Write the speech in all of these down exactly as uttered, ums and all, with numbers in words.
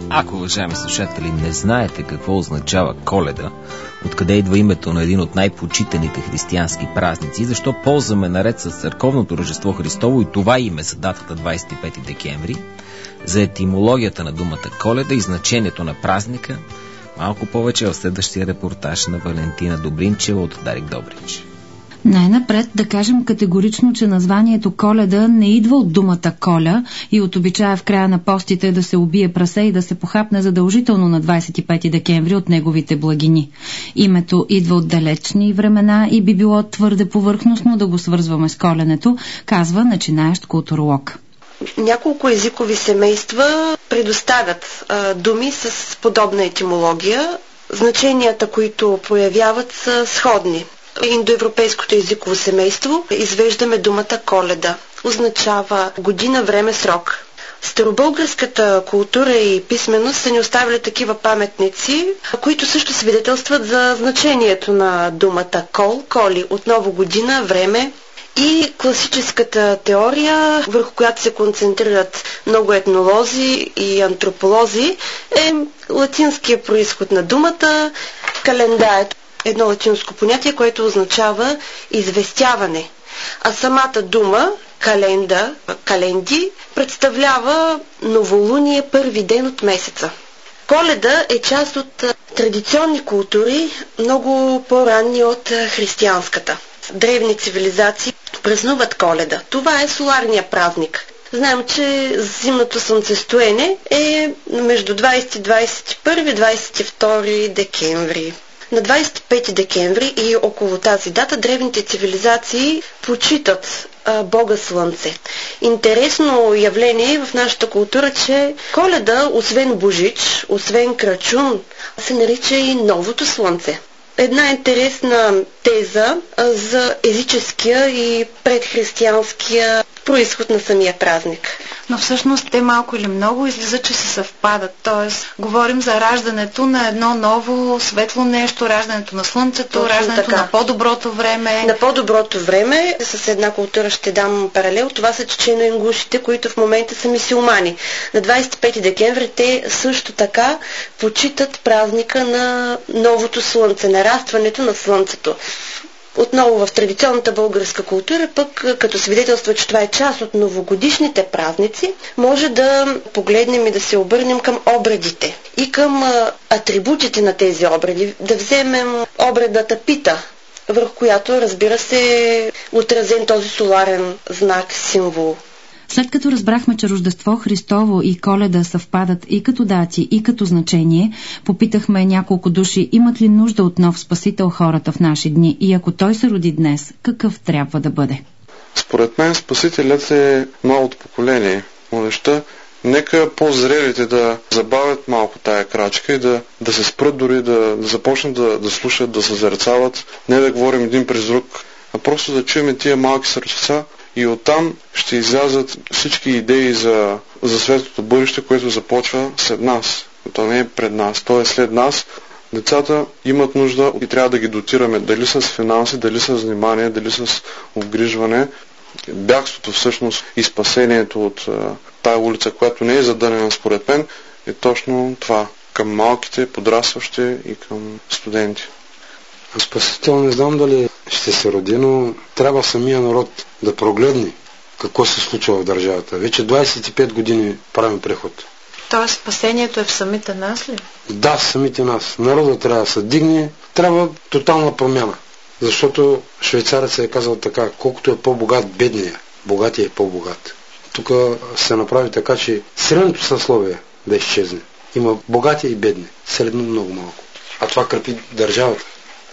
Ако, уважаеми слушатели, не знаете какво означава Коледа, откъде идва името на един от най-почитаните християнски празници, защо ползваме наред с църковното Рождество Христово и това име за датата двадесет и пети декември, за етимологията на думата Коледа и значението на празника, малко повече в следващия репортаж на Валентина Добринчева от Дарик Добрич. Най-напред да кажем категорично, че названието Коледа не идва от думата коля и от обичая в края на постите да се убие прасе и да се похапне задължително на двадесет и пети декември от неговите благини. Името идва от далечни времена и би било твърде повърхностно да го свързваме с коленето, казва начинаещ културолог. Няколко езикови семейства предоставят а, думи с подобна етимология. Значенията, които проявяват, са сходни. Индоевропейското езиково семейство извеждаме думата Коледа. Означава година, време, срок. Старобългарската култура и писменост са ни оставили такива паметници, които също свидетелстват за значението на думата кол, коли, отново година, време. И класическата теория, върху която се концентрират много етнолози и антрополози, е латинския произход на думата. Календар е едно латинско понятие, което означава известяване. А самата дума, календа, календи, представлява новолуние, първи ден от месеца. Коледа е част от традиционни култури, много по-ранни от християнската. Древни цивилизации празнуват Коледа. Това е соларния празник. Знаем, че зимното слънцестоене е между двадесети, двадесет и първи, двадесет и втори декември. На двадесет и пети декември и около тази дата древните цивилизации почитат а, Бога Слънце. Интересно явление в нашата култура, че Коледа, освен Божич, освен Крачун, се нарича и Новото Слънце. Една интересна теза а, за езическия и предхристиянския произход на самия празник. Но всъщност те малко или много излиза, че се съвпадат. Тоест, говорим за раждането на едно ново светло нещо, раждането на слънцето, точно раждането така. На по-доброто време. На по-доброто време, с една култура ще дам паралел, това са чечено-ингушите, които в момента са мюсюлмани. На двадесет и пети декември те също така почитат празника на новото слънце, нарастването на слънцето. Отново в традиционната българска култура, пък като свидетелства, че това е част от новогодишните празници, може да погледнем и да се обърнем към обредите и към атрибутите на тези обреди. Да вземем обредната пита, върху която, разбира се, е отразен този соларен знак, символ. След като разбрахме, че Рождество Христово и Коледа съвпадат и като дати, и като значение, попитахме няколко души, имат ли нужда от нов спасител хората в наши дни и ако той се роди днес, какъв трябва да бъде? Според мен спасителят е новото поколение, младежта. Нека по-зрелите да забавят малко тая крачка и да, да се спрат дори, да, да започнат да, да слушат, да съзерцават, не да говорим един през друг, а просто да чуем тия малки сърчица. И оттам ще излязат всички идеи за, за светлото бъдеще, което започва след нас. То не е пред нас, то е след нас. Децата имат нужда и трябва да ги дотираме дали с финанси, дали с внимание, дали с обгрижване. Бягството всъщност и спасението от а, тая улица, която не е задънена според мен, е точно това. Към малките, подрастващи и към студенти. Спасител не знам дали ще се роди, но трябва самия народ да прогледне какво се случва в държавата. Вече двадесет и пет години правим преход. Тоест спасението е в самите нас ли? Да, в самите нас. Народа трябва да се дигне, трябва тотална промяна. Защото швейцарец е казал така, колкото е по-богат бедния, богатия е по-богат. Тук се направи така, че средното съсловие да изчезне. Има богати и бедни. Средно много малко. А това крепи държавата.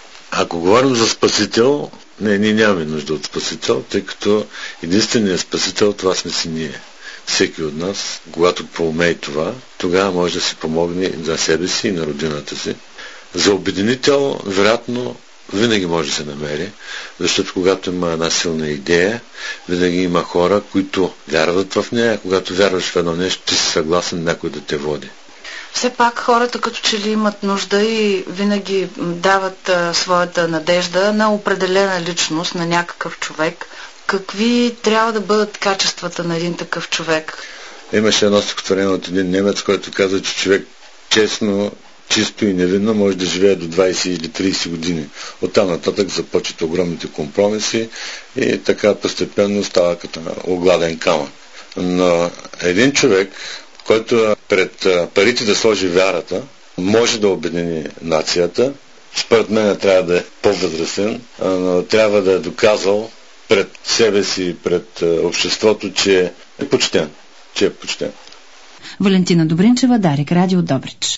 Ако говорим за спасител, не, ние нямаме нужда от спасител, тъй като единственият спасител това сме си ние. Всеки от нас, когато поумее това, тогава може да си помогне за себе си и на родината си. За обединител, вероятно, винаги може да се намери, защото когато има една силна идея, винаги има хора, които вярват в нея, когато вярваш в едно нещо, ти си съгласен някой да те води. Все пак хората като че ли имат нужда и винаги дават а, своята надежда на определена личност, на някакъв човек. Какви трябва да бъдат качествата на един такъв човек? Имаше едно стихотворение от един немец, който каза, че човек честно, чисто и невинно може да живее до двайсет или трийсет години. Оттам нататък започват огромните компромиси и така постепенно става като огладен камък. Но един човек, който пред парите да сложи вярата, може да обедини нацията. Според мен трябва да е по-възрастен, но трябва да е доказал пред себе си и пред обществото, че е почтен. Че е почтен. Валентина Добринчева, Дарик, Радио Добрич.